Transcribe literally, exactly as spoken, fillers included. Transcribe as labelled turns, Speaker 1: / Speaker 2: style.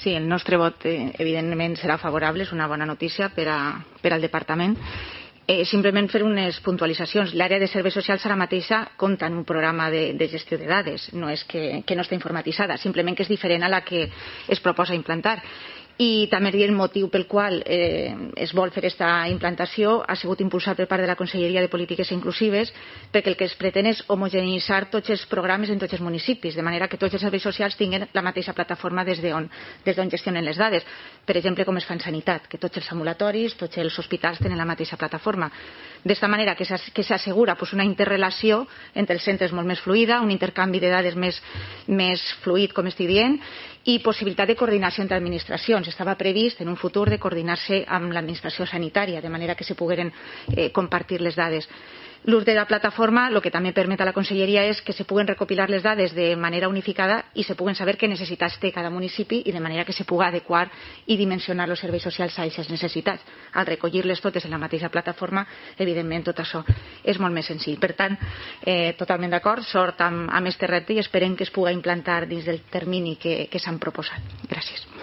Speaker 1: Sí, el nostre vot, eh, evidentment, serà favorable, és una bona notícia per, a, per al Departament. Eh, simplement fer unes puntualitzacions. L'àrea de serveis socials ara mateixa compta en un programa de, de gestió de dades, no és que, que no està informatitzada, simplement que és diferent a la que es proposa implantar. I també el motiu pel qual eh, es vol fer aquesta implantació ha sigut impulsat per part de la Conselleria de Polítiques Inclusives, perquè el que es pretén és homogeneitzar tots els programes en tots els municipis, de manera que tots els serveis socials tinguin la mateixa plataforma des d'on des d'on gestionen les dades. Per exemple, com es fa en sanitat, que tots els ambulatoris, tots els hospitals tenen la mateixa plataforma. D'esta manera que s'assegura pues, una interrelació entre els centres molt més fluida, un intercanvi de dades més, més fluid, com estic dient, i possibilitat de coordinació entre administracions. Estava previst en un futur de coordinar-se amb l'administració sanitària, de manera que se pogueren eh, compartir les dades. L'ús de la plataforma el que també permet a la Conselleria és que se puguen recopilar les dades de manera unificada i se puguen saber què necessitats té cada municipi i de manera que se pugui adequar i dimensionar els serveis socials a aquestes necessitats. Al recollir-les totes en la mateixa plataforma, evidentment tot això és molt més senzill. Per tant, eh, totalment d'acord, sort amb, amb este repte i esperem que es pugui implantar dins del termini que, que s'han proposat. Gràcies.